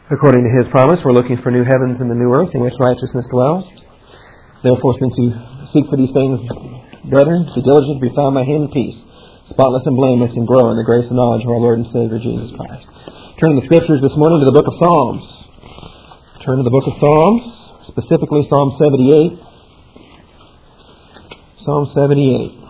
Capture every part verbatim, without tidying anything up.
According to His promise, we're looking for new heavens and the new earth in which righteousness dwells. Therefore, since you seek for these things, brethren, be diligent to be found by Him in peace, spotless and blameless, and grow in the grace and knowledge of our Lord and Savior Jesus Christ. Turn in the Scriptures this morning to the book of Psalms. Turn to the book of Psalms, specifically Psalm seventy-eight. Psalm seventy-eight.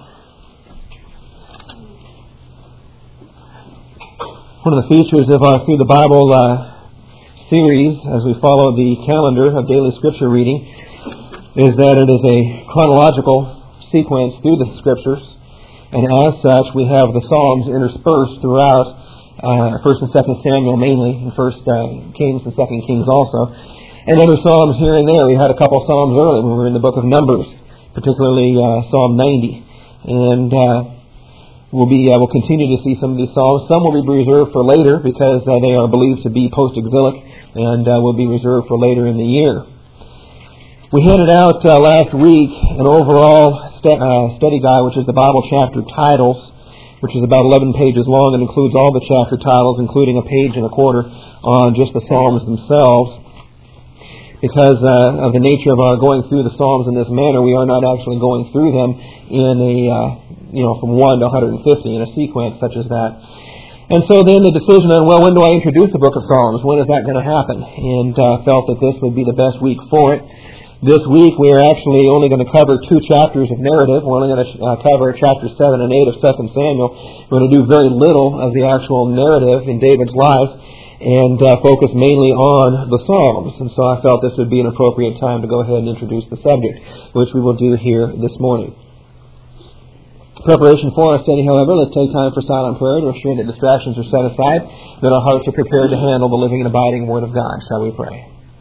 One of the features of our Through the Bible uh, series, as we follow the calendar of daily Scripture reading, is that it is a chronological sequence through the Scriptures, and as such we have the Psalms interspersed throughout uh, First and Second Samuel mainly, and First uh, Kings and Second Kings also, and other Psalms here and there. We had a couple Psalms earlier when we were in the book of Numbers, particularly uh, Psalm ninety, and uh, We'll be uh, we'll continue to see some of these psalms. Some will be reserved for later because uh, they are believed to be post-exilic and uh, will be reserved for later in the year. We handed out uh, last week an overall st- uh, study guide, which is the Bible chapter titles, which is about eleven pages long and includes all the chapter titles, including a page and a quarter on just the psalms themselves. Because uh, of the nature of our going through the Psalms in this manner, we are not actually going through them in a, uh, you know, from one to one hundred fifty in a sequence such as that. And so then the decision on, well, when do I introduce the book of Psalms? When is that going to happen? And uh, felt that this would be the best week for it. This week we are actually only going to cover two chapters of narrative. We're only going to uh, cover chapters seven and eight of Second Samuel. We're going to do very little of the actual narrative in David's life, and uh, focus mainly on the Psalms. And so I felt this would be an appropriate time to go ahead and introduce the subject, which we will do here this morning. Preparation for our study, however, let's take time for silent prayer to ensure that distractions are set aside, that our hearts are prepared to handle the living and abiding Word of God. Shall we pray?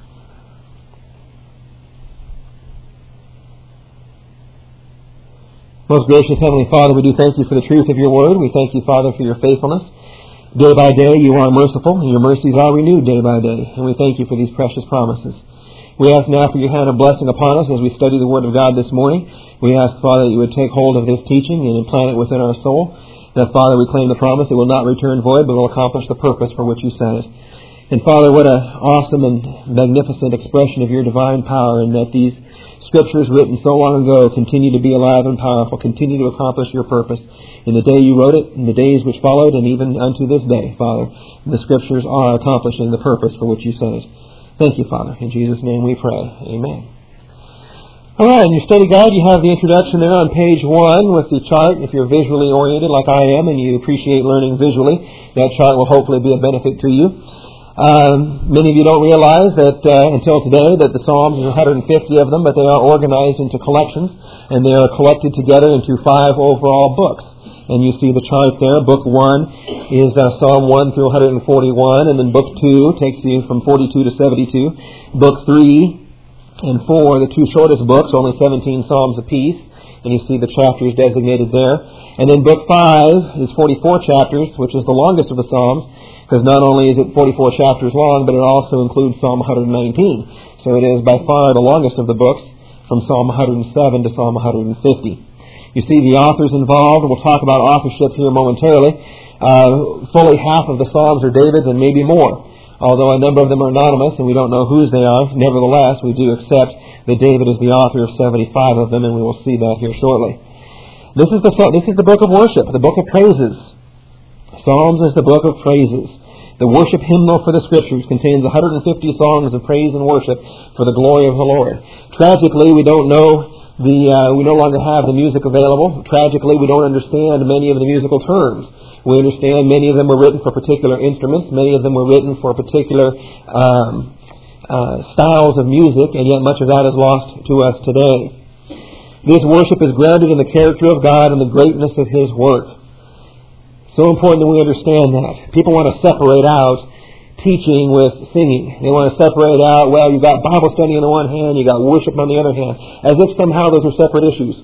Most gracious Heavenly Father, we do thank you for the truth of your Word. We thank you, Father, for your faithfulness. Day by day you are merciful, and your mercies are renewed day by day. And we thank you for these precious promises. We ask now for your hand of blessing upon us as we study the Word of God this morning. We ask, Father, that you would take hold of this teaching and implant it within our soul. That, Father, we claim the promise it will not return void, but will accomplish the purpose for which you sent it. And, Father, what an awesome and magnificent expression of your divine power, and that these Scriptures written so long ago continue to be alive and powerful, continue to accomplish your purpose. In the day you wrote it, in the days which followed, and even unto this day, Father, the Scriptures are accomplishing the purpose for which you sent it. Thank you, Father. In Jesus' name we pray. Amen. All right, in your study guide, you have the introduction there on page one with the chart. If you're visually oriented like I am and you appreciate learning visually, that chart will hopefully be a benefit to you. Um, many of you don't realize that uh, until today that the Psalms, there's one hundred fifty of them, but they are organized into collections, and they are collected together into five overall books. And you see the chart there. Book one is uh, Psalm one through one hundred forty-one, and then Book two takes you from forty-two to seventy-two. Book three and four, the two shortest books, only seventeen Psalms apiece, and you see the chapters designated there. And then Book five is forty-four chapters, which is the longest of the Psalms, because not only is it forty-four chapters long, but it also includes Psalm one hundred nineteen. So it is by far the longest of the books, from Psalm one hundred seven to Psalm one hundred fifty. You see the authors involved. We'll talk about authorship here momentarily. Uh, fully half of the Psalms are David's and maybe more. Although a number of them are anonymous and we don't know whose they are, nevertheless, we do accept that David is the author of seventy-five of them, and we will see that here shortly. This is the, this is the book of worship, the book of praises. Psalms is the book of praises. The worship hymnal for the Scriptures contains one hundred fifty songs of praise and worship for the glory of the Lord. Tragically, we don't know the uh, we no longer have the music available. Tragically, we don't understand many of the musical terms. We understand many of them were written for particular instruments. Many of them were written for particular um, uh, styles of music, and yet much of that is lost to us today. This worship is grounded in the character of God and the greatness of His work. So important that we understand that. People want to separate out teaching with singing. They want to separate out, well, you've got Bible study on the one hand, you've got worship on the other hand, as if somehow those are separate issues.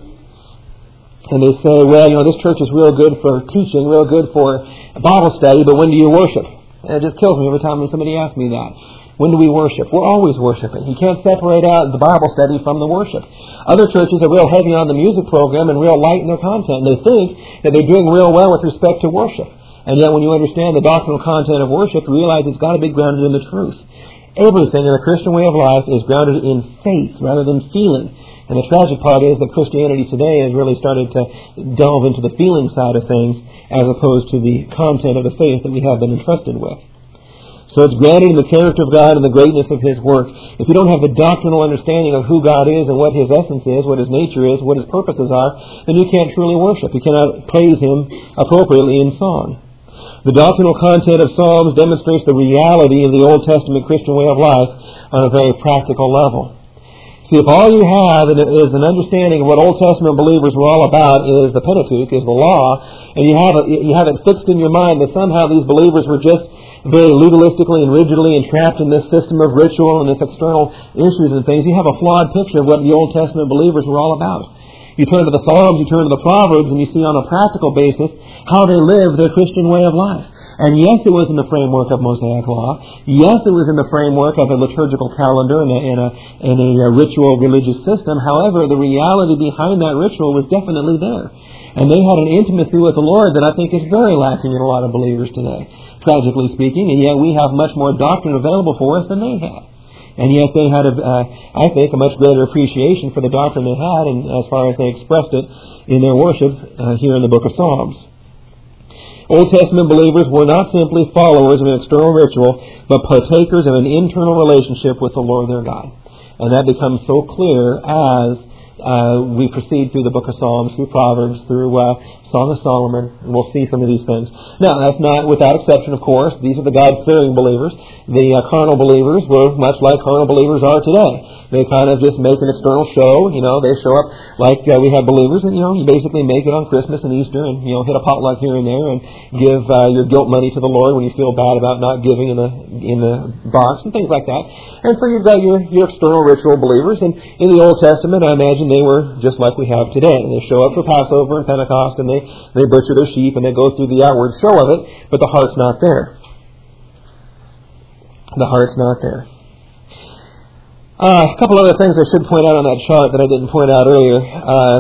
And they say, well, you know, this church is real good for teaching, real good for Bible study, but when do you worship? And it just kills me every time somebody asks me that. When do we worship? We're always worshiping. You can't separate out the Bible study from the worship. Other churches are real heavy on the music program and real light in their content. They think that they're doing real well with respect to worship. And yet when you understand the doctrinal content of worship, you realize it's got to be grounded in the truth. Everything in the Christian way of life is grounded in faith rather than feeling. And the tragic part is that Christianity today has really started to delve into the feeling side of things as opposed to the content of the faith that we have been entrusted with. So it's grounded in the character of God and the greatness of His work. If you don't have the doctrinal understanding of who God is and what His essence is, what His nature is, what His purposes are, then you can't truly worship. You cannot praise Him appropriately in song. The doctrinal content of Psalms demonstrates the reality of the Old Testament Christian way of life on a very practical level. See, if all you have is an understanding of what Old Testament believers were all about is the Pentateuch, is the law, and you have it, you have it fixed in your mind that somehow these believers were just very legalistically and rigidly entrapped in this system of ritual and this external issues and things, you have a flawed picture of what the Old Testament believers were all about. You turn to the Psalms, you turn to the Proverbs, and you see on a practical basis how they live their Christian way of life. And yes, it was in the framework of Mosaic law. Yes, it was in the framework of a liturgical calendar and a, and a, and a ritual religious system. However, the reality behind that ritual was definitely there. And they had an intimacy with the Lord that I think is very lacking in a lot of believers today, tragically speaking, and yet we have much more doctrine available for us than they had. And yet they had, a, uh, I think, a much greater appreciation for the doctrine they had, and as far as they expressed it in their worship uh, here in the book of Psalms. Old Testament believers were not simply followers of an external ritual, but partakers of an internal relationship with the Lord their God. And that becomes so clear as uh, we proceed through the book of Psalms, through Proverbs, through uh, Song of Solomon, and we'll see some of these things. Now, that's not without exception, of course. These are the God-fearing believers. The uh, carnal believers were much like carnal believers are today. They kind of just make an external show. You know, they show up like uh, we have believers, and, you know, you basically make it on Christmas and Easter and, you know, hit a potluck here and there and give uh, your guilt money to the Lord when you feel bad about not giving in the in the box and things like that. And so you've got your, your external ritual believers, and in the Old Testament, I imagine they were just like we have today. They show up for Passover and Pentecost, and they, they butcher their sheep, and they go through the outward show of it, but the heart's not there. The heart's not there. Uh, a couple other things I should point out on that chart that I didn't point out earlier. Uh,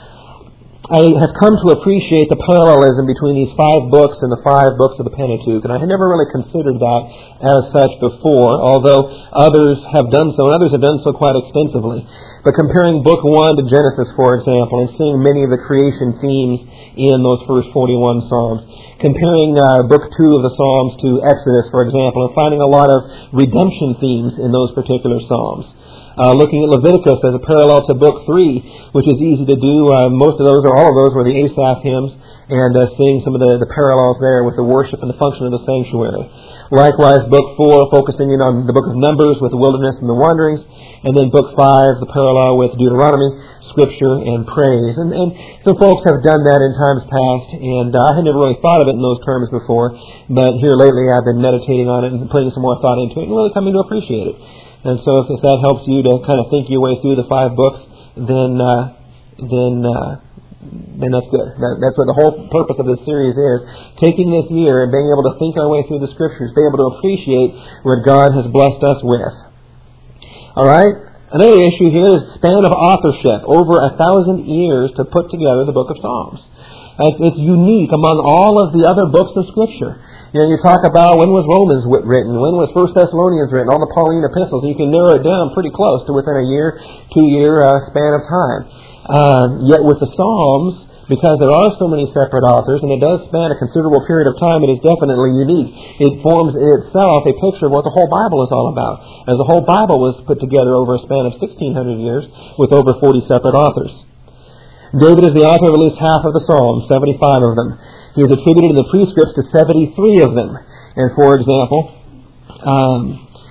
I have come to appreciate the parallelism between these five books and the five books of the Pentateuch, and I had never really considered that as such before, although others have done so, and others have done so quite extensively. But comparing Book one to Genesis, for example, and seeing many of the creation themes in those first forty-one Psalms, comparing uh, Book two of the Psalms to Exodus, for example, and finding a lot of redemption themes in those particular Psalms. Uh, looking at Leviticus as a parallel to Book three, which is easy to do. Uh, most of those, or all of those, were the Asaph hymns, and uh, seeing some of the, the parallels there with the worship and the function of the sanctuary. Likewise, Book four, focusing in on the Book of Numbers with the wilderness and the wanderings, and then Book five, the parallel with Deuteronomy, Scripture, and praise. And, and some folks have done that in times past, and uh, I had never really thought of it in those terms before, but here lately I've been meditating on it and putting some more thought into it and really coming to appreciate it. And so if, if that helps you to kind of think your way through the five books, then uh, then uh, then that's good. That, that's what the whole purpose of this series is, taking this year and being able to think our way through the Scriptures, being able to appreciate what God has blessed us with. All right? Another issue here is span of authorship. Over a thousand years to put together the book of Psalms. It's, it's unique among all of the other books of Scripture. You know, you talk about when was Romans written, when was First Thessalonians written, all the Pauline epistles, and you can narrow it down pretty close to within a year, two-year uh, span of time. Uh, yet with the Psalms, because there are so many separate authors, and it does span a considerable period of time, it is definitely unique. It forms in itself a picture of what the whole Bible is all about, as the whole Bible was put together over a span of sixteen hundred years with over forty separate authors. David is the author of at least half of the Psalms, seventy-five of them. He is attributed in the prescripts to seventy-three of them. And for example, um,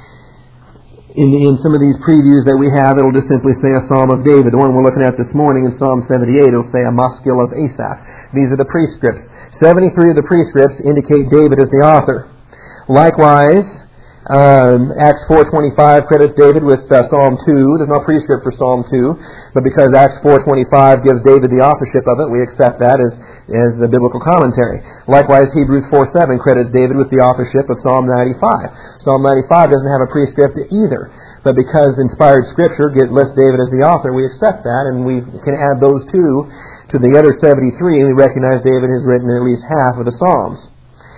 in, in some of these previews that we have, it'll just simply say a Psalm of David. The one we're looking at this morning in Psalm seventy-eight, it'll say a Maskil of Asaph. These are the prescripts. seventy-three of the prescripts indicate David as the author. Likewise, um, Acts four twenty-five credits David with uh, Psalm two. There's no prescript for Psalm two, but because Acts four twenty-five gives David the authorship of it, we accept that as as the biblical commentary. Likewise, Hebrews four seven credits David with the authorship of Psalm ninety-five. Psalm ninety-five doesn't have a prescript either, but because inspired Scripture get, lists David as the author, we accept that, and we can add those two to the other seventy-three, and we recognize David has written at least half of the Psalms.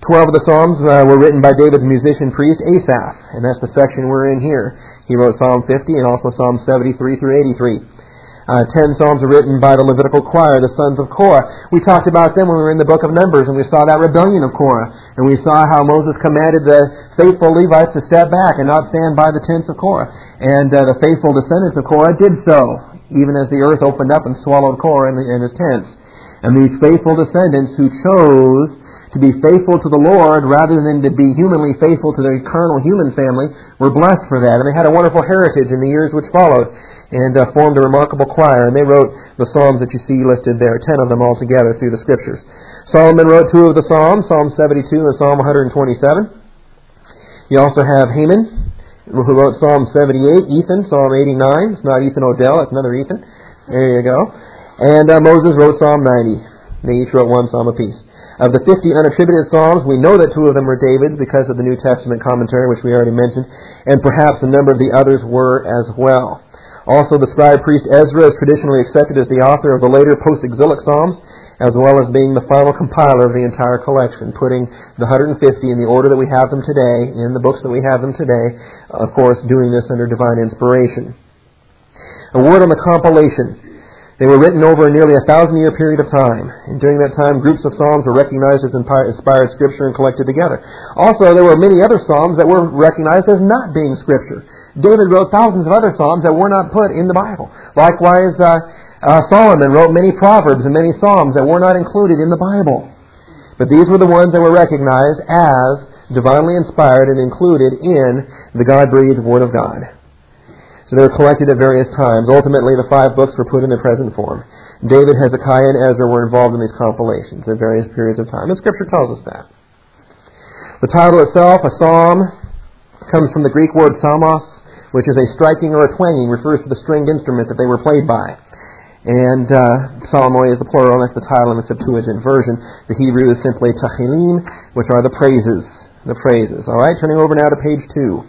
Twelve of the Psalms uh, were written by David's musician priest Asaph, and that's the section we're in here. He wrote Psalm fifty and also Psalm seventy-three through eighty-three. Uh, ten Psalms are written by the Levitical choir, the sons of Korah. We talked about them when we were in the book of Numbers, and we saw that rebellion of Korah. And we saw how Moses commanded the faithful Levites to step back and not stand by the tents of Korah. And uh, the faithful descendants of Korah did so, even as the earth opened up and swallowed Korah and, the, and his tents. And these faithful descendants who chose to be faithful to the Lord rather than to be humanly faithful to their carnal human family were blessed for that. And they had a wonderful heritage in the years which followed, and uh, formed a remarkable choir. And they wrote the Psalms that you see listed there, ten of them altogether through the Scriptures. Solomon wrote two of the Psalms, Psalm seventy-two and Psalm one twenty-seven. You also have Heman, who wrote Psalm seventy-eight, Ethan, Psalm eighty-nine. It's not Ethan Odell, it's another Ethan. There you go. And uh, Moses wrote Psalm ninety. They each wrote one Psalm apiece. Of the fifty unattributed Psalms, we know that two of them were David's because of the New Testament commentary, which we already mentioned, and perhaps a number of the others were as well. Also, the scribe priest Ezra is traditionally accepted as the author of the later post-exilic Psalms, as well as being the final compiler of the entire collection, putting the one hundred fifty in the order that we have them today, in the books that we have them today, of course, doing this under divine inspiration. A word on the compilation. They were written over a nearly a thousand-year period of time, and during that time, groups of psalms were recognized as inspired Scripture and collected together. Also, there were many other psalms that were recognized as not being Scripture. David wrote thousands of other psalms that were not put in the Bible. Likewise, uh, uh, Solomon wrote many proverbs and many psalms that were not included in the Bible. But these were the ones that were recognized as divinely inspired and included in the God-breathed Word of God. So they were collected at various times. Ultimately, the five books were put in their present form. David, Hezekiah, and Ezra were involved in these compilations at various periods of time. And Scripture tells us that. The title itself, a psalm, comes from the Greek word psalmos, which is a striking or a twanging, refers to the stringed instrument that they were played by. And uh, psalmoi is the plural, and that's the title in the Septuagint version. The Hebrew is simply tahilim, which are the praises. The praises. All right, turning over now to page two.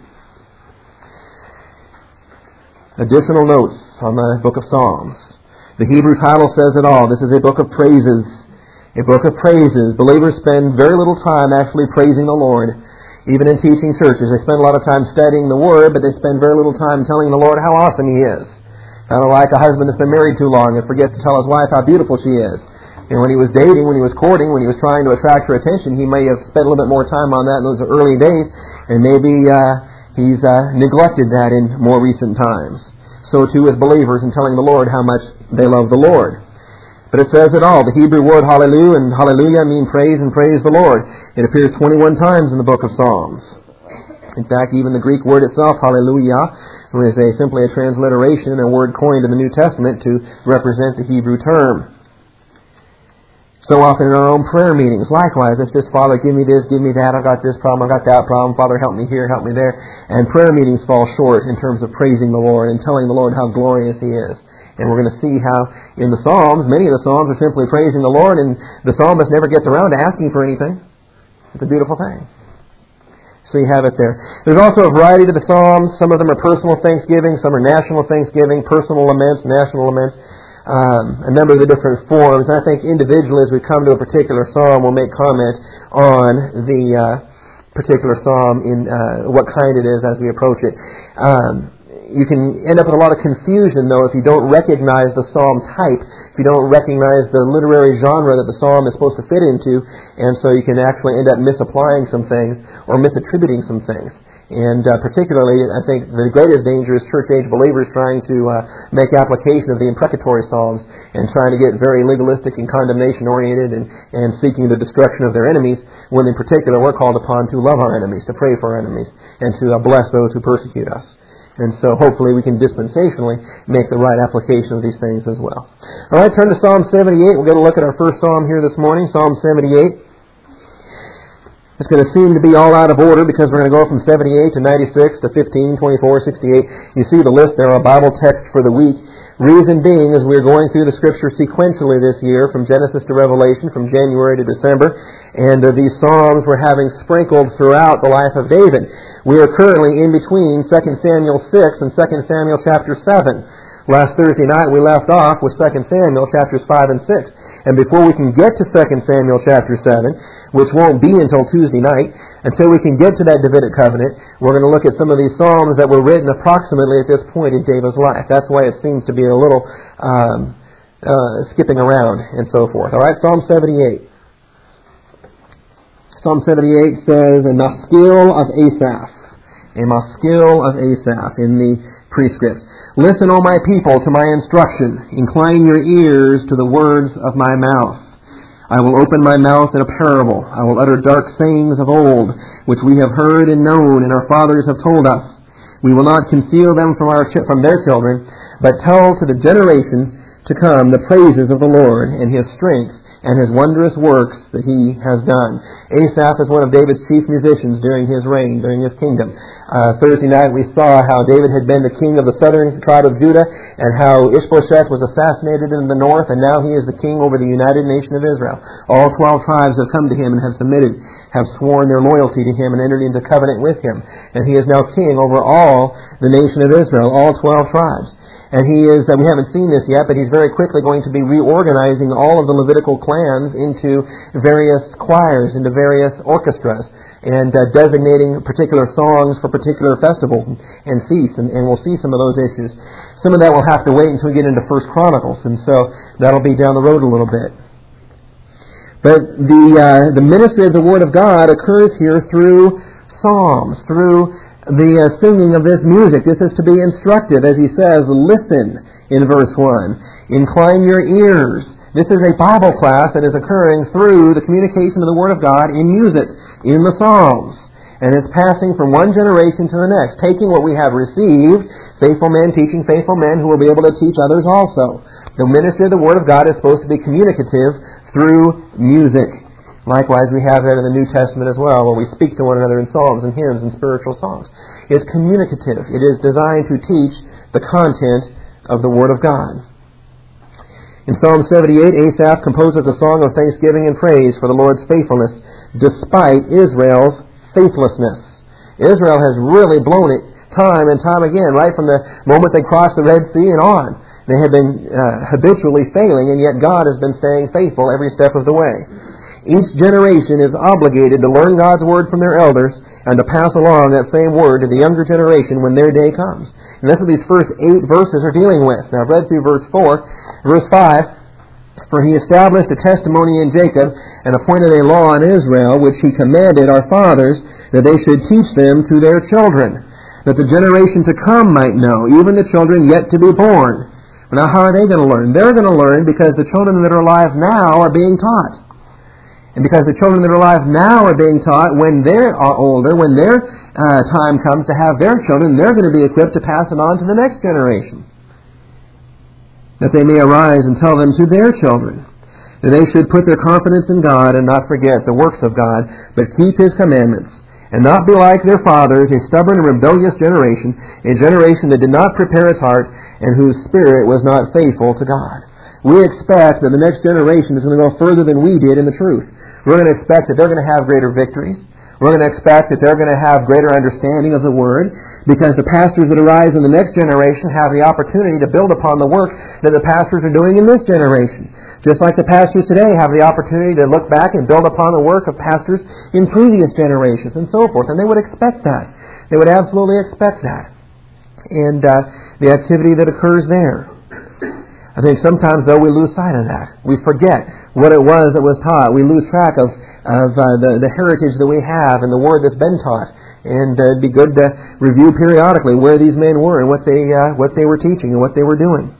Additional notes on the book of Psalms. The Hebrew title says it all. This is a book of praises. A book of praises. Believers spend very little time actually praising the Lord. Even in teaching churches, they spend a lot of time studying the Word, but they spend very little time telling the Lord how awesome He is. Kind of like a husband that's been married too long and forgets to tell his wife how beautiful she is. And when he was dating, when he was courting, when he was trying to attract her attention, he may have spent a little bit more time on that in those early days, and maybe uh, he's uh, neglected that in more recent times. So too with believers in telling the Lord how much they love the Lord. But it says it all. The Hebrew word hallelujah and hallelujah mean praise and praise the Lord. It appears twenty-one times in the book of Psalms. In fact, even the Greek word itself, hallelujah, is a, simply a transliteration, a word coined in the New Testament to represent the Hebrew term. So often in our own prayer meetings, likewise, it's just, Father, give me this, give me that, I've got this problem, I've got that problem, Father, help me here, help me there. And prayer meetings fall short in terms of praising the Lord and telling the Lord how glorious He is. And we're going to see how in the Psalms, many of the Psalms are simply praising the Lord, and the psalmist never gets around to asking for anything. It's a beautiful thing. So you have it there. There's also a variety to the Psalms. Some of them are personal thanksgiving, some are national thanksgiving, personal laments, national laments. Um, a number of the different forms. And I think individually, as we come to a particular psalm, we'll make comment on the uh, particular psalm in uh, what kind it is as we approach it. Um, you can end up with a lot of confusion, though, if you don't recognize the psalm type, if you don't recognize the literary genre that the psalm is supposed to fit into, and so you can actually end up misapplying some things or misattributing some things. And uh, particularly, I think the greatest danger is church-age believers trying to uh, make application of the imprecatory psalms and trying to get very legalistic and condemnation-oriented and, and seeking the destruction of their enemies, when in particular we're called upon to love our enemies, to pray for our enemies, and to uh, bless those who persecute us. And so hopefully we can dispensationally make the right application of these things as well. All right, turn to Psalm seventy-eight. We're going to look at our first psalm here this morning, Psalm seventy-eight. It's going to seem to be all out of order because we're going to go from seventy-eight to ninety-six to fifteen, twenty-four, sixty-eight. You see the list there, our Bible text for the week. Reason being is we're going through the Scripture sequentially this year from Genesis to Revelation, from January to December. And uh, these Psalms we're having sprinkled throughout the life of David. We are currently in between Second Samuel six and Second Samuel chapter seven. Last Thursday night we left off with Second Samuel chapters five and six. And before we can get to Second Samuel chapter seven, which won't be until Tuesday night. Until we can get to that Davidic covenant, we're going to look at some of these psalms that were written approximately at this point in David's life. That's why it seems to be a little um, uh, skipping around and so forth. All right, Psalm seventy-eight. Psalm seventy-eight says, "A maskil of Asaph." A maskil of Asaph in the prescript. "Listen, O my people, to my instruction. Incline your ears to the words of my mouth. I will open my mouth in a parable. I will utter dark sayings of old, which we have heard and known, and our fathers have told us. We will not conceal them from our from their children, but tell to the generation to come the praises of the Lord and His strength and His wondrous works that He has done." Asaph is one of David's chief musicians during his reign, during his kingdom. Uh, Thursday night we saw how David had been the king of the southern tribe of Judah, and how Ishbosheth was assassinated in the north, and now he is the king over the united nation of Israel. All twelve tribes have come to him and have submitted, have sworn their loyalty to him and entered into covenant with him. And he is now king over all the nation of Israel, all twelve tribes. And he is, uh, we haven't seen this yet, but he's very quickly going to be reorganizing all of the Levitical clans into various choirs, into various orchestras, and uh, designating particular songs for particular festivals and feasts, and, and we'll see some of those issues. Some of that will have to wait until we get into First Chronicles, and so that'll be down the road a little bit. But the uh, the ministry of the Word of God occurs here through psalms, through the uh, singing of this music. This is to be instructive, as he says, "Listen," in verse one. "Incline your ears." This is a Bible class that is occurring through the communication of the Word of God in music, in the Psalms. And it's passing from one generation to the next, taking what we have received, faithful men teaching faithful men who will be able to teach others also. The ministry of the Word of God is supposed to be communicative through music. Likewise, we have that in the New Testament as well, where we speak to one another in psalms and hymns and spiritual songs. It's communicative. It is designed to teach the content of the Word of God. In Psalm seventy-eight, Asaph composes a song of thanksgiving and praise for the Lord's faithfulness, despite Israel's faithlessness. Israel has really blown it time and time again, right from the moment they crossed the Red Sea and on. They have been uh, habitually failing, and yet God has been staying faithful every step of the way. Each generation is obligated to learn God's Word from their elders and to pass along that same Word to the younger generation when their day comes. And that's what these first eight verses are dealing with. Now, I've read through verse four. Verse five, "For he established a testimony in Jacob and appointed a law in Israel, which he commanded our fathers, that they should teach them to their children, that the generation to come might know, even the children yet to be born." Now, how are they going to learn? They're going to learn because the children that are alive now are being taught. And because the children that are alive now are being taught, when they're older, when their uh, time comes to have their children, they're going to be equipped to pass it on to the next generation. That they may arise and tell them to their children. That they should put their confidence in God and not forget the works of God, but keep His commandments, and not be like their fathers, a stubborn and rebellious generation, a generation that did not prepare its heart, and whose spirit was not faithful to God. We expect that the next generation is going to go further than we did in the truth. We're going to expect that they're going to have greater victories. We're going to expect that they're going to have greater understanding of the Word, because the pastors that arise in the next generation have the opportunity to build upon the work that the pastors are doing in this generation. Just like the pastors today have the opportunity to look back and build upon the work of pastors in previous generations and so forth. And they would expect that. They would absolutely expect that. And uh, the activity that occurs there. I think sometimes, though, we lose sight of that. We forget what it was that was taught. We lose track of, of uh, the, the heritage that we have and the Word that's been taught. And uh, it'd be good to review periodically where these men were and what they uh, what they were teaching and what they were doing.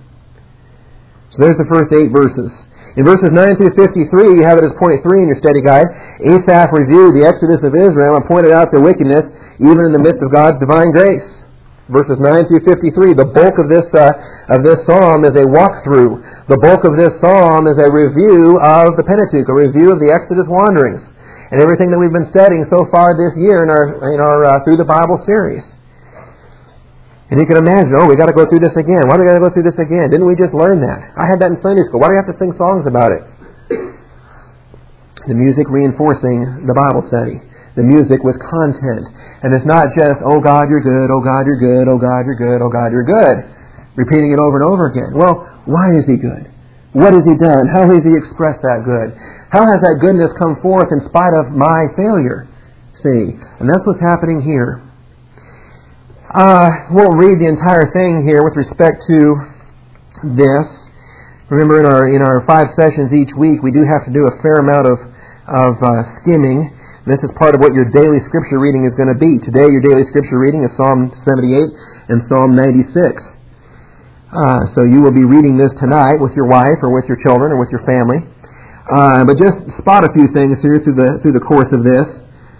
So there's the first eight verses. In verses nine through fifty-three, you have it as point three in your study guide. Asaph reviewed the exodus of Israel and pointed out their wickedness even in the midst of God's divine grace. Verses nine through fifty-three, the bulk of this uh, of this psalm is a walkthrough. The bulk of this psalm is a review of the Pentateuch, a review of the Exodus wanderings, and everything that we've been studying so far this year in our in our uh, Through the Bible series. And you can imagine, oh, we got to go through this again. Why do we got to go through this again? Didn't we just learn that? I had that in Sunday school. Why do we have to sing songs about it? The music reinforcing the Bible study. The music with content. And it's not just, oh God, you're good, oh God, you're good, oh God, you're good, oh God, you're good. Repeating it over and over again. Well, why is He good? What has He done? How has He expressed that good? How has that goodness come forth in spite of my failure? See, and that's what's happening here. Uh, won't read the entire thing here with respect to this. Remember, in our in our five sessions each week, we do have to do a fair amount of of uh, skimming. This is part of what your daily scripture reading is going to be. Today, your daily scripture reading is Psalm seventy-eight and Psalm ninety-six. Uh, so you will be reading this tonight with your wife or with your children or with your family. Uh, but just spot a few things here through the through the course of this.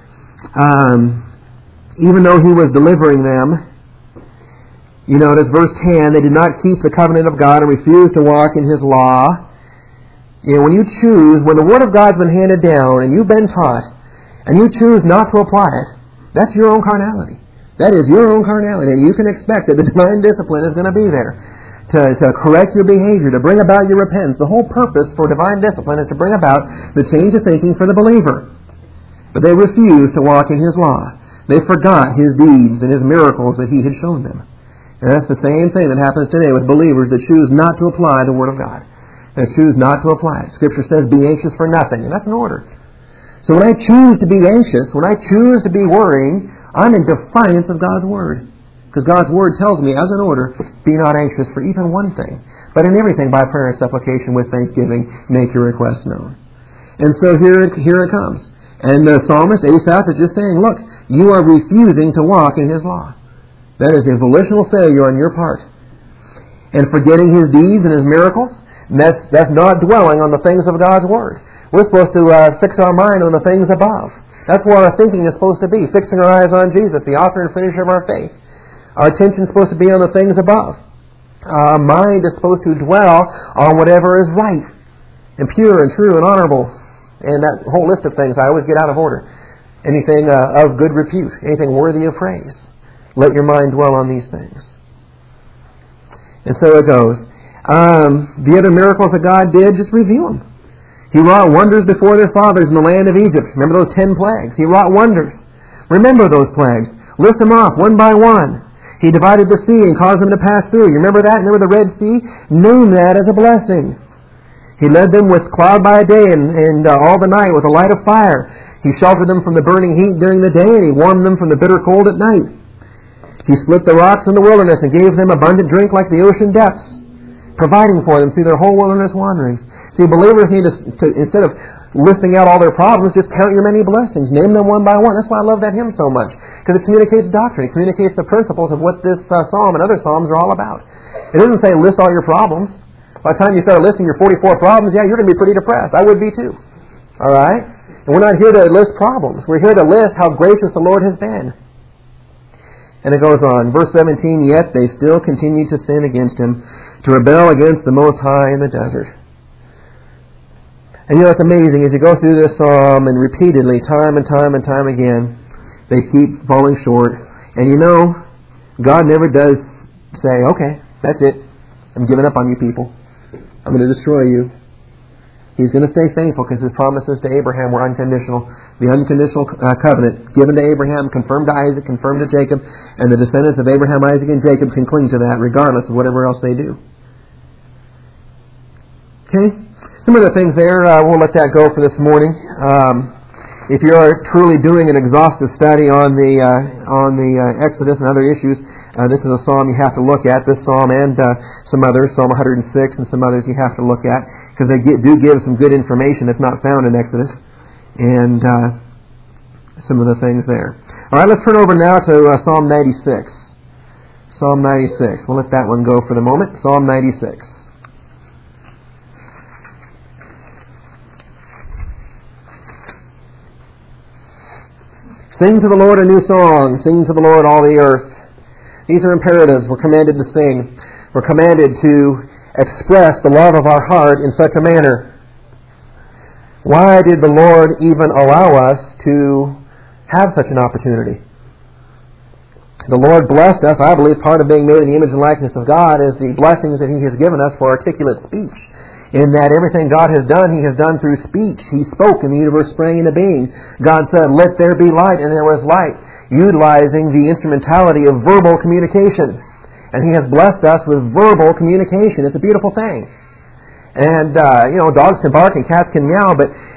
Um, even though he was delivering them, you notice verse ten, they did not keep the covenant of God and refused to walk in His law. You know, when you choose, when the Word of God's been handed down and you've been taught, and you choose not to apply it, that's your own carnality. That is your own carnality, and you can expect that the divine discipline is going to be there to, to correct your behavior, to bring about your repentance. The whole purpose for divine discipline is to bring about the change of thinking for the believer. But they refused to walk in His law. They forgot His deeds and His miracles that He had shown them. And that's the same thing that happens today with believers that choose not to apply the Word of God. They choose not to apply it. Scripture says, be anxious for nothing, and that's an order. So when I choose to be anxious, when I choose to be worrying, I'm in defiance of God's Word. Because God's Word tells me, as an order, be not anxious for even one thing, but in everything by prayer and supplication with thanksgiving, make your requests known. And so here, here it comes. And the psalmist, Asaph, is just saying, look, you are refusing to walk in His law. That is a volitional failure on your part. And forgetting His deeds and His miracles, and that's, that's not dwelling on the things of God's Word. We're supposed to uh, fix our mind on the things above. That's where our thinking is supposed to be, fixing our eyes on Jesus, the author and finisher of our faith. Our attention is supposed to be on the things above. Our mind is supposed to dwell on whatever is right and pure and true and honorable. And that whole list of things I always get out of order. Anything uh, of good repute, anything worthy of praise. Let your mind dwell on these things. And so it goes. Um, the other miracles that God did, just review them. He wrought wonders before their fathers in the land of Egypt. Remember those ten plagues? He wrought wonders. Remember those plagues. List them off one by one. He divided the sea and caused them to pass through. You remember that? Remember the Red Sea? Name that as a blessing. He led them with cloud by day and, and uh, all the night with a light of fire. He sheltered them from the burning heat during the day, and He warmed them from the bitter cold at night. He split the rocks in the wilderness and gave them abundant drink like the ocean depths, providing for them through their whole wilderness wanderings. See, believers need to, to, instead of listing out all their problems, just count your many blessings. Name them one by one. That's why I love that hymn so much, because it communicates doctrine. It communicates the principles of what this uh, psalm and other psalms are all about. It doesn't say list all your problems. By the time you start listing your forty-four problems, yeah, you're going to be pretty depressed. I would be too. All right? And we're not here to list problems. We're here to list how gracious the Lord has been. And it goes on. Verse seventeen, yet they still continued to sin against Him, to rebel against the Most High in the desert. And you know, it's amazing, as you go through this psalm and repeatedly, time and time and time again, they keep falling short. And you know, God never does say, okay, that's it. I'm giving up on you people. I'm going to destroy you. He's going to stay faithful because His promises to Abraham were unconditional. The unconditional uh, covenant given to Abraham, confirmed to Isaac, confirmed to Jacob, and the descendants of Abraham, Isaac, and Jacob can cling to that regardless of whatever else they do. Okay? Some of the things there, uh, we'll let that go for this morning. Um, if you are truly doing an exhaustive study on the uh, on the uh, Exodus and other issues, uh, this is a psalm you have to look at. This psalm and uh, some others, Psalm one hundred six and some others you have to look at, because they get, do give some good information that's not found in Exodus, and uh, some of the things there. All right, let's turn over now to uh, Psalm ninety-six. Psalm ninety-six. We'll let that one go for the moment. Psalm ninety-six. Sing to the Lord a new song. Sing to the Lord all the earth. These are imperatives. We're commanded to sing. We're commanded to express the love of our heart in such a manner. Why did the Lord even allow us to have such an opportunity? The Lord blessed us. I believe part of being made in the image and likeness of God is the blessings that He has given us for articulate speech. In that everything God has done, He has done through speech. He spoke and the universe sprang into being. God said, let there be light, and there was light, utilizing the instrumentality of verbal communication. And He has blessed us with verbal communication. It's a beautiful thing. And, uh, you know, dogs can bark and cats can meow, but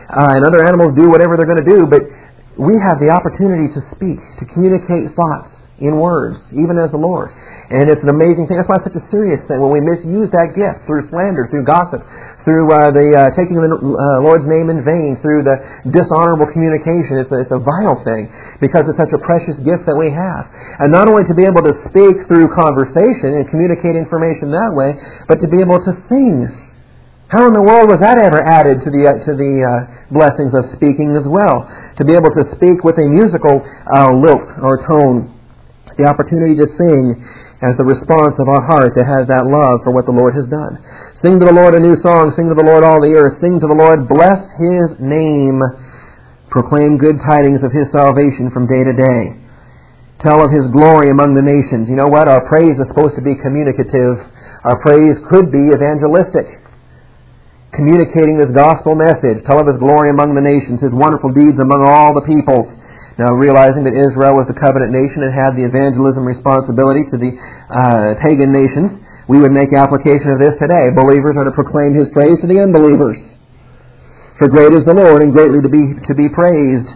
uh, and other animals do whatever they're going to do, but we have the opportunity to speak, to communicate thoughts in words, even as the Lord. And it's an amazing thing. That's why it's such a serious thing when we misuse that gift through slander, through gossip, through uh, the uh, taking the uh, Lord's name in vain, through the dishonorable communication. It's a, it's a vile thing because it's such a precious gift that we have. And not only to be able to speak through conversation and communicate information that way, but to be able to sing. How in the world was that ever added to the uh, to the uh, blessings of speaking as well? To be able to speak with a musical uh, lilt or tone, the opportunity to sing as the response of our heart that has that love for what the Lord has done. Sing to the Lord a new song, sing to the Lord all the earth, sing to the Lord, bless His name, proclaim good tidings of His salvation from day to day. Tell of His glory among the nations. You know what? Our praise is supposed to be communicative. Our praise could be evangelistic. Communicating this gospel message. Tell of His glory among the nations, His wonderful deeds among all the peoples. Now, realizing that Israel was the covenant nation and had the evangelism responsibility to the uh, pagan nations, we would make application of this today. Believers are to proclaim His praise to the unbelievers. For great is the Lord, and greatly to be to be praised.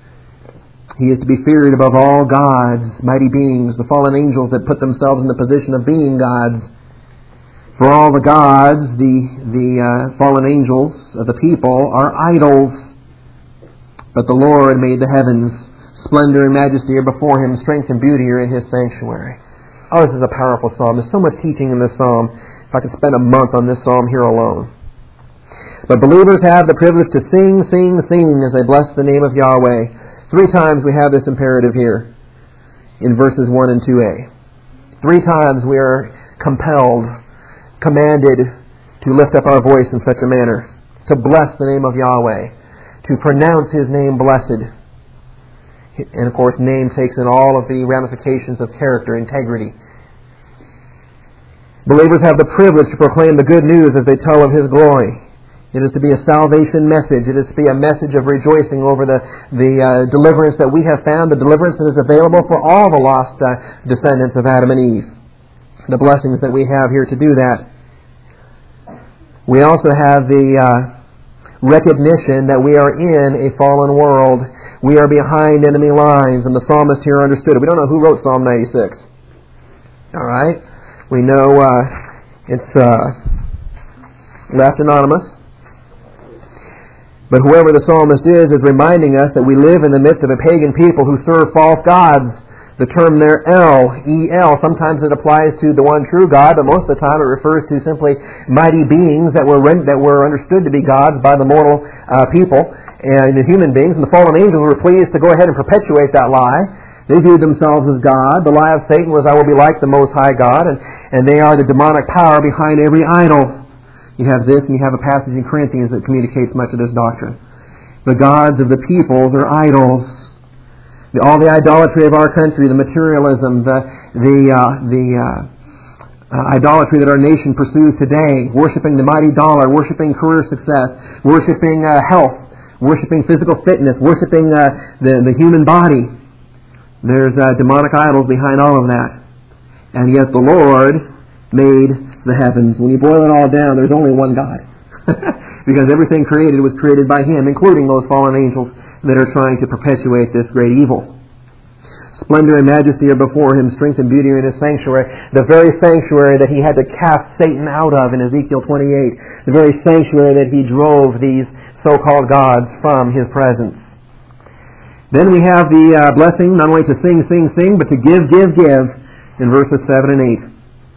He is to be feared above all gods, mighty beings, the fallen angels that put themselves in the position of being gods. For all the gods, the the uh, fallen angels of the people, are idols. But the Lord made the heavens. Splendor and majesty are before Him. Strength and beauty are in His sanctuary. Oh, this is a powerful psalm. There's so much teaching in this psalm. If I could spend a month on this psalm here alone. But believers have the privilege to sing, sing, sing as they bless the name of Yahweh. Three times we have this imperative here in verses one and two a. Three times we are compelled, commanded to lift up our voice in such a manner, to bless the name of Yahweh, to pronounce His name blessed. And of course, name takes in all of the ramifications of character, integrity. Believers have the privilege to proclaim the good news as they tell of His glory. It is to be a salvation message. It is to be a message of rejoicing over the, the uh, deliverance that we have found, the deliverance that is available for all the lost uh, descendants of Adam and Eve. The blessings that we have here to do that. We also have the uh, recognition that we are in a fallen world. We are behind enemy lines, and the psalmist here understood it. We don't know who wrote Psalm ninety-six. All right? We know uh, it's uh, left anonymous. But whoever the psalmist is, is reminding us that we live in the midst of a pagan people who serve false gods. The term there, El, E L, sometimes it applies to the one true God, but most of the time it refers to simply mighty beings that were that were understood to be gods by the mortal uh, people and the human beings. And the fallen angels were pleased to go ahead and perpetuate that lie. They viewed themselves as God. The lie of Satan was, I will be like the Most High God, and, and they are the demonic power behind every idol. You have this, and you have a passage in Corinthians that communicates much of this doctrine. The gods of the peoples are idols. The, all the idolatry of our country, the materialism, the the uh, the uh, uh, idolatry that our nation pursues today, worshiping the mighty dollar, worshiping career success, worshiping uh, health, worshiping physical fitness, worshiping uh, the the human body. There's uh, demonic idols behind all of that, and yet the Lord made the heavens. When you boil it all down, there's only one God. Because everything created was created by Him, including those fallen angels that are trying to perpetuate this great evil. Splendor and majesty are before Him, strength and beauty are in His sanctuary. The very sanctuary that He had to cast Satan out of in Ezekiel twenty-eight. The very sanctuary that He drove these so-called gods from His presence. Then we have the uh, blessing, not only to sing, sing, sing, but to give, give, give in verses seven and eight.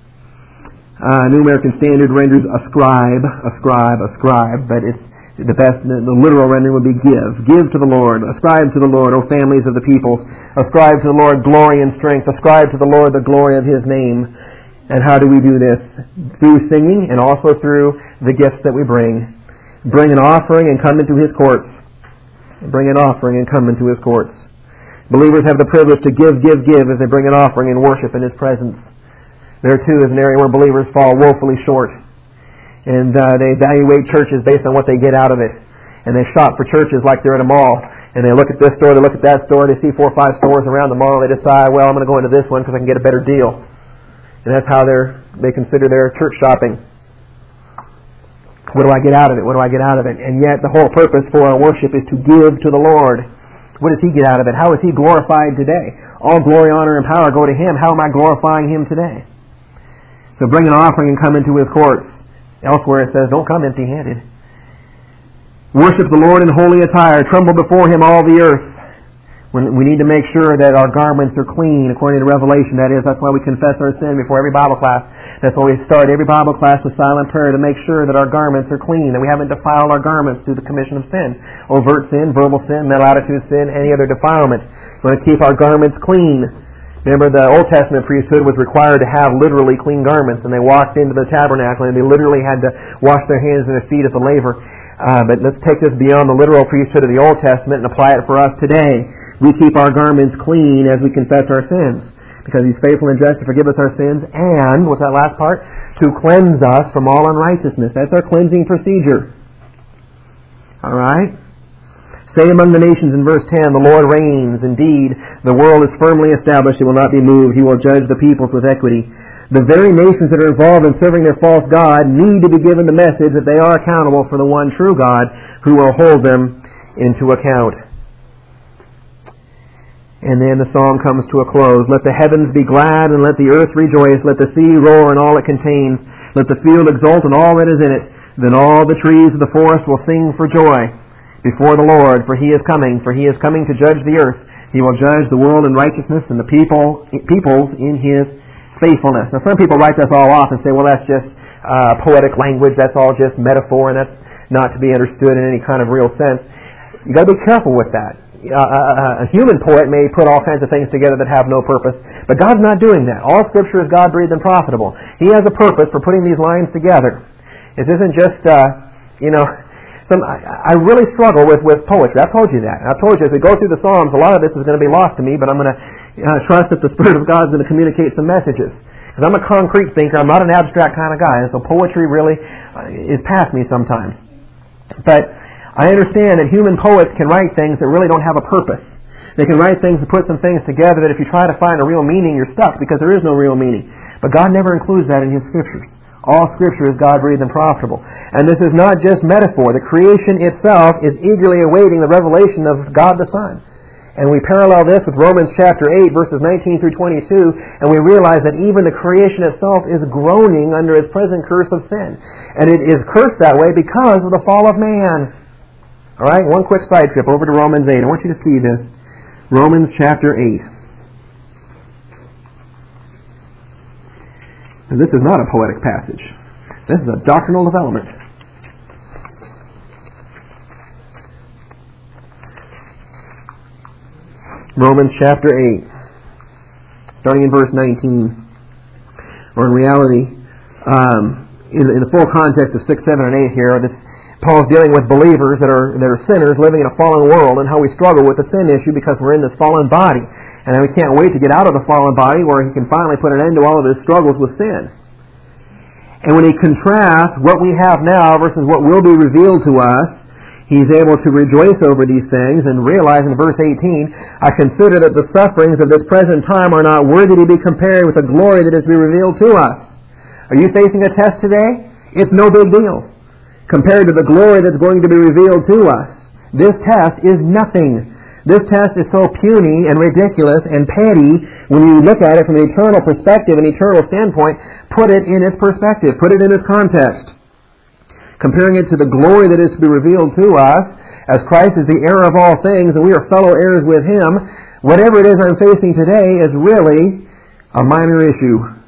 Uh, New American Standard renders ascribe, ascribe, ascribe, but it's the best, the, the literal rendering would be give. Give to the Lord. Ascribe to the Lord, O families of the peoples. Ascribe to the Lord glory and strength. Ascribe to the Lord the glory of His name. And how do we do this? Through singing and also through the gifts that we bring. Bring an offering and come into His courts. Bring an offering and come into His courts. Believers have the privilege to give, give, give as they bring an offering and worship in His presence. There too is an area where believers fall woefully short. And uh, they evaluate churches based on what they get out of it. And they shop for churches like they're at a mall. And they look at this store, they look at that store, they see four or five stores around the mall, and they decide, well, I'm going to go into this one because I can get a better deal. And that's how they're, they consider their church shopping. What do I get out of it? What do I get out of it? And yet the whole purpose for our worship is to give to the Lord. What does He get out of it? How is He glorified today? All glory, honor, and power go to Him. How am I glorifying Him today? So bring an offering and come into His courts. Elsewhere it says, don't come empty-handed. Worship the Lord in holy attire. Tremble before Him all the earth. When we need to make sure that our garments are clean, according to Revelation. That is, that's why we confess our sin before every Bible class. That's why we start every Bible class with silent prayer, to make sure that our garments are clean, that we haven't defiled our garments through the commission of sin. Overt sin, verbal sin, mental attitude sin, any other defilement. We want to keep our garments clean. Remember, the Old Testament priesthood was required to have literally clean garments, and they walked into the tabernacle and they literally had to wash their hands and their feet at the laver. Uh, but let's take this beyond the literal priesthood of the Old Testament and apply it for us today. We keep our garments clean as we confess our sins, because He's faithful and just to forgive us our sins, and, what's that last part? To cleanse us from all unrighteousness. That's our cleansing procedure. Alright? Say among the nations in verse ten, the Lord reigns. Indeed, the world is firmly established. It will not be moved. He will judge the peoples with equity. The very nations that are involved in serving their false god need to be given the message that they are accountable for the one true God who will hold them into account. And then the psalm comes to a close. Let the heavens be glad and let the earth rejoice. Let the sea roar and all it contains. Let the field exult and all that is in it. Then all the trees of the forest will sing for joy before the Lord, for He is coming. For He is coming to judge the earth. He will judge the world in righteousness and the people peoples in His faithfulness. Now some people write this all off and say, well, that's just uh, poetic language. That's all just metaphor, and that's not to be understood in any kind of real sense. You've got to be careful with that. Uh, a, a human poet may put all kinds of things together that have no purpose, but God's not doing that. All Scripture is God-breathed and profitable. He has a purpose for putting these lines together. It isn't just, uh, you know, some. I, I really struggle with, with poetry. I've told you that. I've told you as we go through the Psalms, a lot of this is going to be lost to me, but I'm going to uh, trust that the Spirit of God is going to communicate some messages. Because I'm a concrete thinker. I'm not an abstract kind of guy, and so poetry really uh, is past me sometimes. But I understand that human poets can write things that really don't have a purpose. They can write things and put some things together that if you try to find a real meaning, you're stuck, because there is no real meaning. But God never includes that in His Scriptures. All Scripture is God-breathed and profitable. And this is not just metaphor. The creation itself is eagerly awaiting the revelation of God the Son. And we parallel this with Romans chapter eight, verses nineteen through twenty-two, and we realize that even the creation itself is groaning under its present curse of sin. And it is cursed that way because of the fall of man. All right, one quick side trip over to Romans eight. I want you to see this. Romans chapter eight. And this is not a poetic passage. This is a doctrinal development. Romans chapter eight, starting in verse nineteen. Or in reality, um, in, in the full context of six, seven, and eight here, this Paul's dealing with believers that are that are sinners living in a fallen world, and how we struggle with the sin issue because we're in this fallen body. And we can't wait to get out of the fallen body where he can finally put an end to all of his struggles with sin. And when he contrasts what we have now versus what will be revealed to us, he's able to rejoice over these things and realize in verse eighteen, I consider that the sufferings of this present time are not worthy to be compared with the glory that is to be revealed to us. Are you facing a test today? It's no big deal compared to the glory that's going to be revealed to us. This test is nothing. This test is so puny and ridiculous and petty when you look at it from an eternal perspective, an eternal standpoint. Put it in its perspective. Put it in its context. Comparing it to the glory that is to be revealed to us, as Christ is the heir of all things and we are fellow heirs with Him, whatever it is I'm facing today is really a minor issue.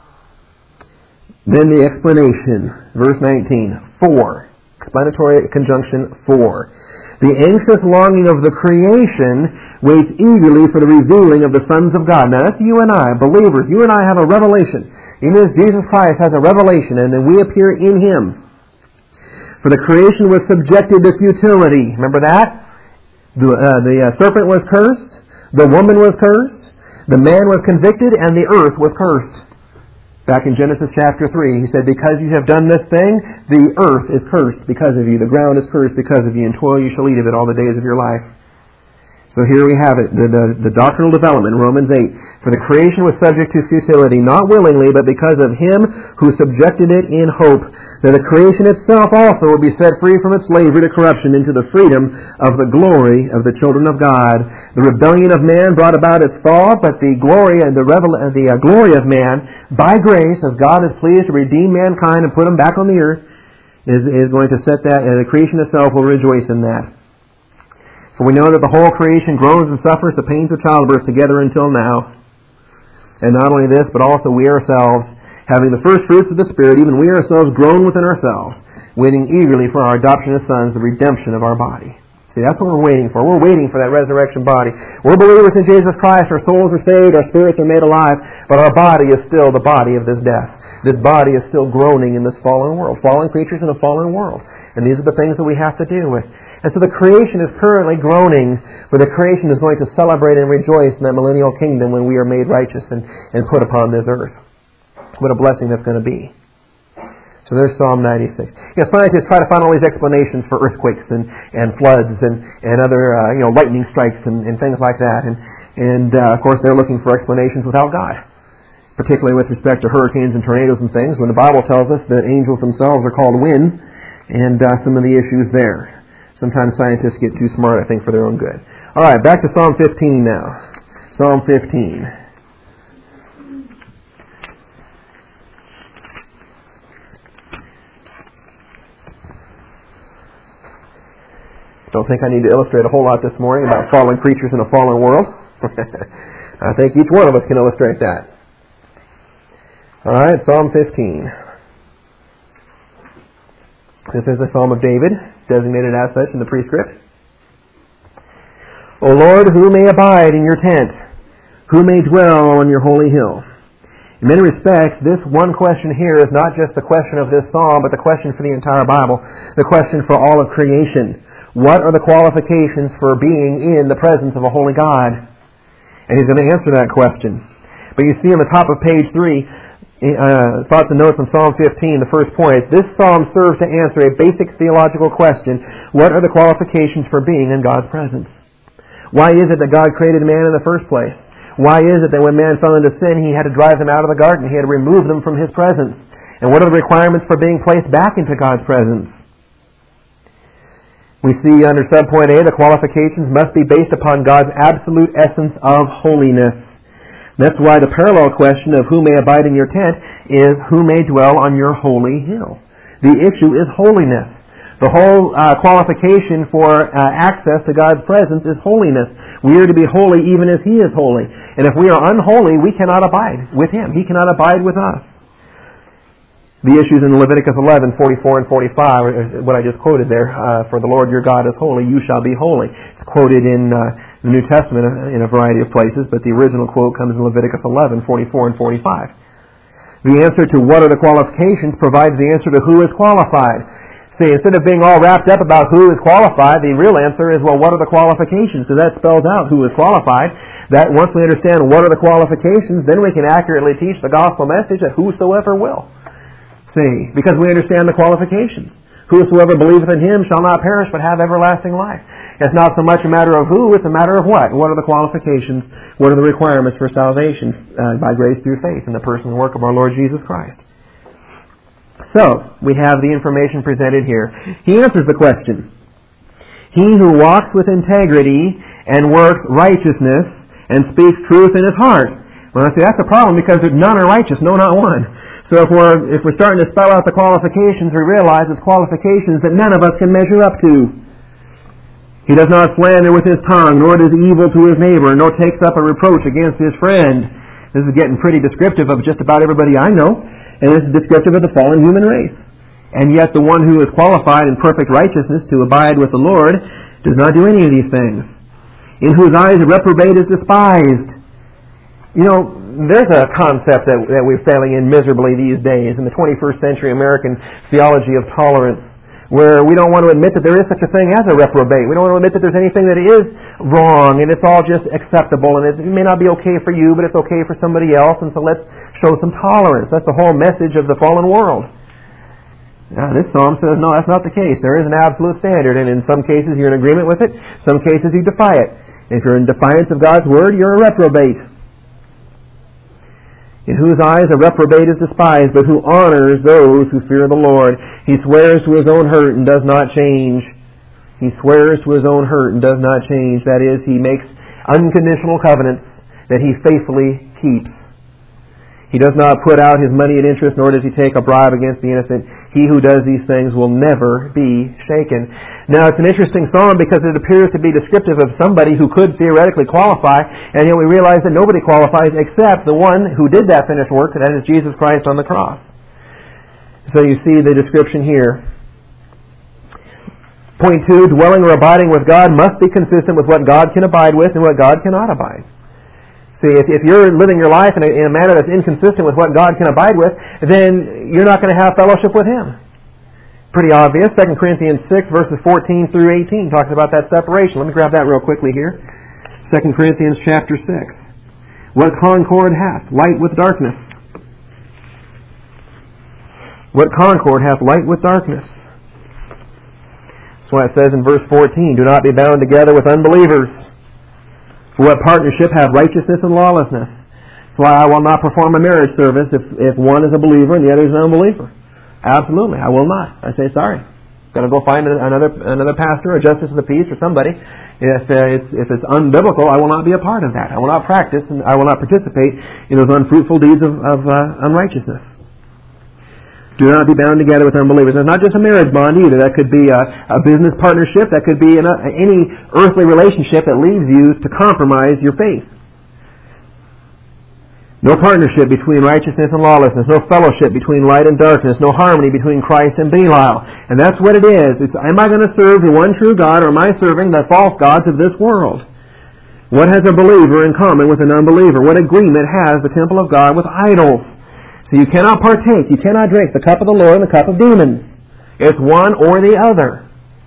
Then the explanation, verse nineteen, for, explanatory conjunction for. The anxious longing of the creation waits eagerly for the revealing of the sons of God. Now that's you and I, believers. You and I have a revelation. Even as Jesus Christ has a revelation, and then we appear in Him. For the creation was subjected to futility. Remember that? The, uh, the uh, serpent was cursed. The woman was cursed. The man was convicted, and the earth was cursed. Back in Genesis chapter three, he said, because you have done this thing, the earth is cursed because of you. The ground is cursed because of you, and toil you shall eat of it all the days of your life. So here we have it, the, the, the doctrinal development, Romans eight. For the creation was subject to futility, not willingly, but because of Him who subjected it in hope, that the creation itself also will be set free from its slavery to corruption into the freedom of the glory of the children of God. The rebellion of man brought about its fall, but the glory and the, revel- the uh, glory of man, by grace, as God is pleased to redeem mankind and put them back on the earth, is, is going to set that, and the creation itself will rejoice in that. For we know that the whole creation groans and suffers the pains of childbirth together until now. And not only this, but also we ourselves, having the first fruits of the Spirit, even we ourselves groan within ourselves, waiting eagerly for our adoption as sons, the redemption of our body. See, that's what we're waiting for. We're waiting for that resurrection body. We're believers in Jesus Christ. Our souls are saved. Our spirits are made alive. But our body is still the body of this death. This body is still groaning in this fallen world. Fallen creatures in a fallen world. And these are the things that we have to deal with. And so the creation is currently groaning, but the creation is going to celebrate and rejoice in that millennial kingdom when we are made righteous and, and put upon this earth. What a blessing that's going to be. So there's Psalm ninety-six. You know, scientists try to find all these explanations for earthquakes and, and floods and, and other uh, you know lightning strikes and, and things like that. And, and uh, of course they're looking for explanations without God, particularly with respect to hurricanes and tornadoes and things, when the Bible tells us that angels themselves are called winds, and uh, some of the issues there. Sometimes scientists get too smart, I think, for their own good. All right, back to Psalm fifteen now. Psalm fifteen. Don't think I need to illustrate a whole lot this morning about fallen creatures in a fallen world. I think each one of us can illustrate that. All right, Psalm fifteen. This is the Psalm of David, designated as such in the prescript. O Lord, who may abide in your tent? Who may dwell on your holy hill? In many respects, this one question here is not just the question of this psalm, but the question for the entire Bible, the question for all of creation. What are the qualifications for being in the presence of a holy God? And he's going to answer that question. But you see on the top of page three, Uh, thoughts and notes on Psalm fifteen, the first point. This psalm serves to answer a basic theological question. What are the qualifications for being in God's presence? Why is it that God created man in the first place? Why is it that when man fell into sin, He had to drive them out of the garden? He had to remove them from His presence. And what are the requirements for being placed back into God's presence? We see under subpoint A, the qualifications must be based upon God's absolute essence of holiness. That's why the parallel question of who may abide in your tent is who may dwell on your holy hill. The issue is holiness. The whole uh, qualification for uh, access to God's presence is holiness. We are to be holy even as He is holy. And if we are unholy, we cannot abide with Him. He cannot abide with us. The issues in Leviticus eleven, forty-four and forty-five, what I just quoted there, uh, for the Lord your God is holy, you shall be holy. It's quoted in uh, the New Testament in a variety of places, but the original quote comes in Leviticus eleven, forty-four and forty-five. The answer to what are the qualifications provides the answer to who is qualified. See, instead of being all wrapped up about who is qualified, the real answer is, well, what are the qualifications? So that spells out who is qualified. That once we understand what are the qualifications, then we can accurately teach the gospel message that whosoever will. See, because we understand the qualifications. Whosoever believeth in Him shall not perish but have everlasting life. It's not so much a matter of who, it's a matter of what. What are the qualifications? What are the requirements for salvation uh, by grace through faith in the person and work of our Lord Jesus Christ? So, we have the information presented here. He answers the question. He who walks with integrity and works righteousness and speaks truth in his heart. Well, see, that's a problem because none are righteous, no, not one. So if we're, if we're starting to spell out the qualifications, we realize it's qualifications that none of us can measure up to. He does not slander with his tongue, nor does evil to his neighbor, nor takes up a reproach against his friend. This is getting pretty descriptive of just about everybody I know, and this is descriptive of the fallen human race. And yet the one who is qualified in perfect righteousness to abide with the Lord does not do any of these things. In whose eyes a reprobate is despised. You know, there's a concept that, that we're failing in miserably these days in the twenty-first century American theology of tolerance, where we don't want to admit that there is such a thing as a reprobate. We don't want to admit that there's anything that is wrong, and it's all just acceptable, and it may not be okay for you, but it's okay for somebody else, and so let's show some tolerance. That's the whole message of the fallen world. Now, this psalm says, no, that's not the case. There is an absolute standard, and in some cases you're in agreement with it, some cases you defy it. If you're in defiance of God's Word, you're a reprobate. In whose eyes a reprobate is despised, but who honors those who fear the Lord. He swears to his own hurt and does not change. He swears to his own hurt and does not change. That is, he makes unconditional covenants that he faithfully keeps. He does not put out his money at interest, nor does he take a bribe against the innocent. He who does these things will never be shaken. Now, it's an interesting psalm because it appears to be descriptive of somebody who could theoretically qualify, and yet we realize that nobody qualifies except the one who did that finished work, and that is Jesus Christ on the cross. So you see the description here. Point two, dwelling or abiding with God must be consistent with what God can abide with and what God cannot abide. See, if, if you're living your life in a, in a manner that's inconsistent with what God can abide with, then you're not going to have fellowship with Him. Pretty obvious. Second Corinthians six, verses fourteen through eighteen talks about that separation. Let me grab that real quickly here. Second Corinthians chapter six. What concord hath light with darkness? What concord hath light with darkness? That's why it says in verse fourteen, do not be bound together with unbelievers. For what partnership have righteousness and lawlessness? That's why I will not perform a marriage service if, if one is a believer and the other is an unbeliever. Absolutely, I will not. I say sorry. Got to go find another another pastor or justice of the peace or somebody. If uh, it's if it's unbiblical, I will not be a part of that. I will not practice and I will not participate in those unfruitful deeds of, of uh, unrighteousness. Do not be bound together with unbelievers. It's not just a marriage bond either. That could be a, a business partnership. That could be an, a, any earthly relationship that leads you to compromise your faith. No partnership between righteousness and lawlessness. No fellowship between light and darkness. No harmony between Christ and Belial. And that's what it is. It's, am I going to serve the one true God, or am I serving the false gods of this world? What has a believer in common with an unbeliever? What agreement has the temple of God with idols? So you cannot partake, you cannot drink the cup of the Lord and the cup of demons. It's one or the other.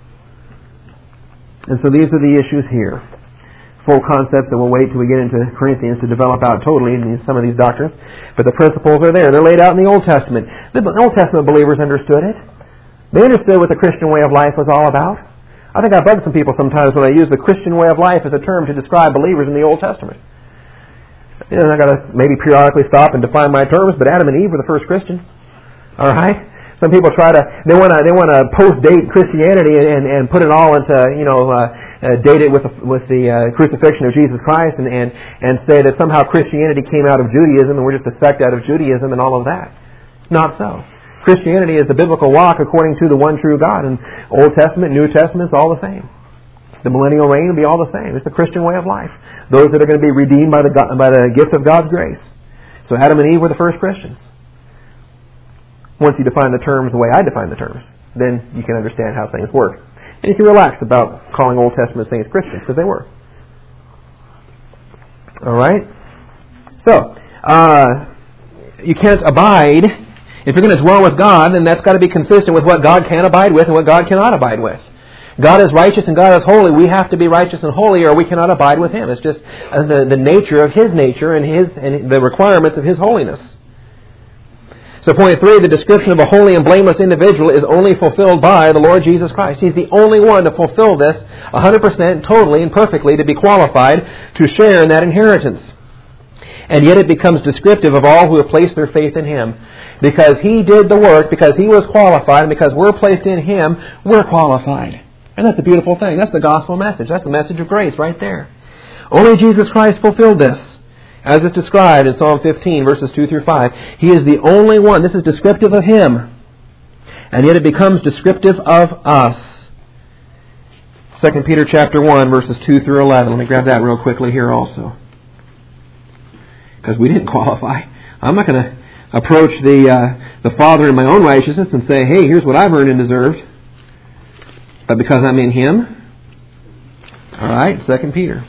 And so these are the issues here. Full concepts that we'll wait till we get into Corinthians to develop out totally in some of these doctrines. But the principles are there. They're laid out in the Old Testament. The Old Testament believers understood it. They understood what the Christian way of life was all about. I think I bug some people sometimes when I use the Christian way of life as a term to describe believers in the Old Testament. You know, I got to maybe periodically stop and define my terms, but Adam and Eve were the first Christians. All right? Some people try to, they want to they want to post-date Christianity and, and, and put it all into, you know, uh, uh, date it with the, with the uh, crucifixion of Jesus Christ and, and, and say that somehow Christianity came out of Judaism and we're just a sect out of Judaism and all of that. Not so. Christianity is the biblical walk according to the one true God, and Old Testament, New Testament, it's all the same. The millennial reign will be all the same. It's the Christian way of life. Those that are going to be redeemed by the by the gift of God's grace. So Adam and Eve were the first Christians. Once you define the terms the way I define the terms, then you can understand how things work. And you can relax about calling Old Testament saints Christians, because they were. All right? So, uh, you can't abide. If you're going to dwell with God, then that's got to be consistent with what God can abide with and what God cannot abide with. God is righteous and God is holy. We have to be righteous and holy or we cannot abide with Him. It's just the, the nature of His nature and His and the requirements of His holiness. So point three, the description of a holy and blameless individual is only fulfilled by the Lord Jesus Christ. He's the only one to fulfill this one hundred percent, totally and perfectly, to be qualified to share in that inheritance. And yet it becomes descriptive of all who have placed their faith in Him. Because He did the work, because He was qualified, and because we're placed in Him, we're qualified. And that's a beautiful thing. That's the gospel message. That's the message of grace right there. Only Jesus Christ fulfilled this, as it's described in Psalm fifteen, verses two through five. He is the only one. This is descriptive of Him. And yet it becomes descriptive of us. Second Peter chapter one, verses two through eleven. Let me grab that real quickly here also. Because we didn't qualify. I'm not going to approach the, uh, the Father in my own righteousness and say, hey, here's what I've earned and deserved. But because I'm in Him, all right, Second Peter.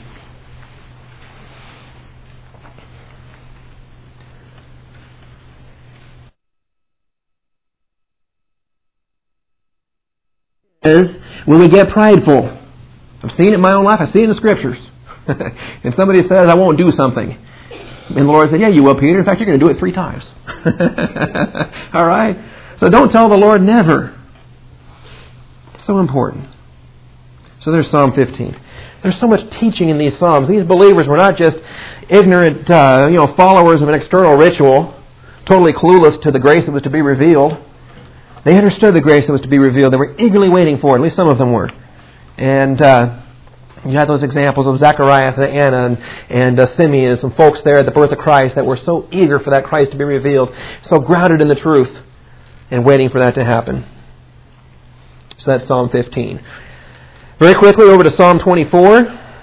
Is when we get prideful. I've seen it in my own life. I've seen it in the Scriptures. And somebody says, I won't do something. And the Lord said, yeah, you will, Peter. In fact, you're going to do it three times. All right? So don't tell the Lord never. So important. So there's Psalm fifteen. There's so much teaching in these Psalms. These believers were not just ignorant, uh, you know, followers of an external ritual, totally clueless to the grace that was to be revealed. They understood the grace that was to be revealed. They were eagerly waiting for it. At least some of them were. And uh, you had those examples of Zacharias and Anna and, and uh, Simeon and some folks there at the birth of Christ that were so eager for that Christ to be revealed, so grounded in the truth and waiting for that to happen. So that's Psalm fifteen. Very quickly over to Psalm twenty-four.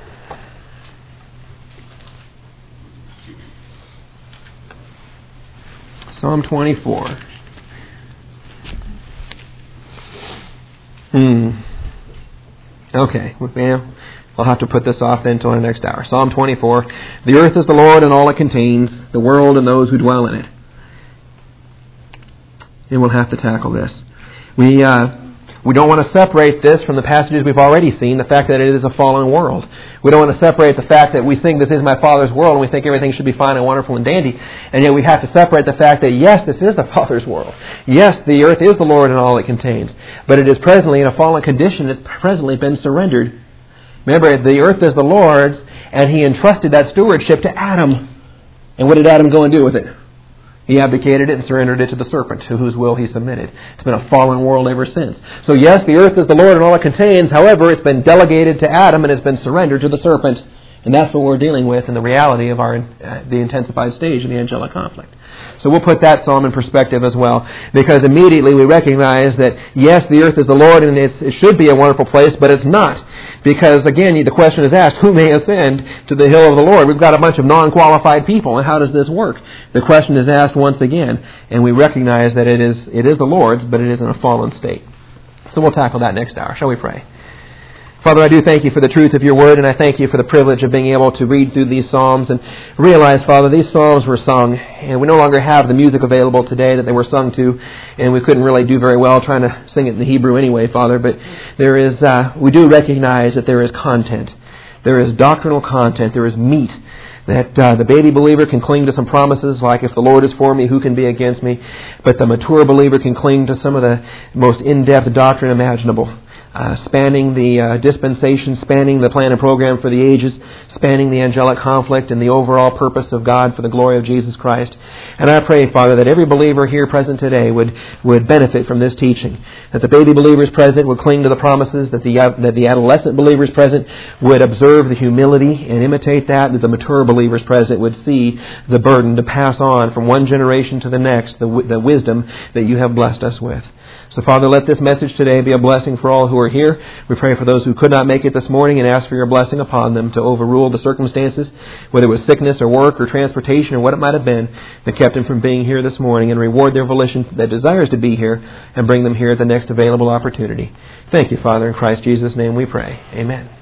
Psalm twenty-four. Hmm. Okay. Well, I'll have to put this off then until the next hour. Psalm twenty-four. The earth is the Lord and all it contains, the world and those who dwell in it. And we'll have to tackle this. We uh, we don't want to separate this from the passages we've already seen, the fact that it is a fallen world. We don't want to separate the fact that we sing, this is my Father's world, and we think everything should be fine and wonderful and dandy. And yet we have to separate the fact that, yes, this is the Father's world. Yes, the earth is the Lord and all it contains. But it is presently in a fallen condition. It's presently been surrendered. Remember, the earth is the Lord's, and He entrusted that stewardship to Adam. And what did Adam go and do with it? He abdicated it and surrendered it to the serpent, to whose will he submitted. It's been a fallen world ever since. So yes, the earth is the Lord and all it contains. However, it's been delegated to Adam and it's been surrendered to the serpent. And that's what we're dealing with in the reality of our uh, the intensified stage of the angelic conflict. So we'll put that psalm in perspective as well, because immediately we recognize that, yes, the earth is the Lord and it's, it should be a wonderful place, but it's not. Because, again, the question is asked, who may ascend to the hill of the Lord? We've got a bunch of non-qualified people, and how does this work? The question is asked once again, and we recognize that it is it is the Lord's, but it is in a fallen state. So we'll tackle that next hour. Shall we pray? Father, I do thank You for the truth of Your Word, and I thank You for the privilege of being able to read through these Psalms and realize, Father, these Psalms were sung, and we no longer have the music available today that they were sung to, and we couldn't really do very well trying to sing it in the Hebrew anyway, Father, but there is, uh, we do recognize that there is content. There is doctrinal content. There is meat. That uh, the baby believer can cling to some promises like, if the Lord is for me, who can be against me? But the mature believer can cling to some of the most in-depth doctrine imaginable. Uh, spanning the uh, dispensation, spanning the plan and program for the ages, spanning the angelic conflict and the overall purpose of God for the glory of Jesus Christ. And I pray, Father, that every believer here present today would, would benefit from this teaching. That the baby believers present would cling to the promises, that the, uh, that the adolescent believers present would observe the humility and imitate that, that the mature believers present would see the burden to pass on from one generation to the next, the, the wisdom that You have blessed us with. So, Father, let this message today be a blessing for all who are here. We pray for those who could not make it this morning and ask for Your blessing upon them to overrule the circumstances, whether it was sickness or work or transportation or what it might have been that kept them from being here this morning, and reward their volition that desires to be here and bring them here at the next available opportunity. Thank You, Father. In Christ Jesus' name we pray. Amen.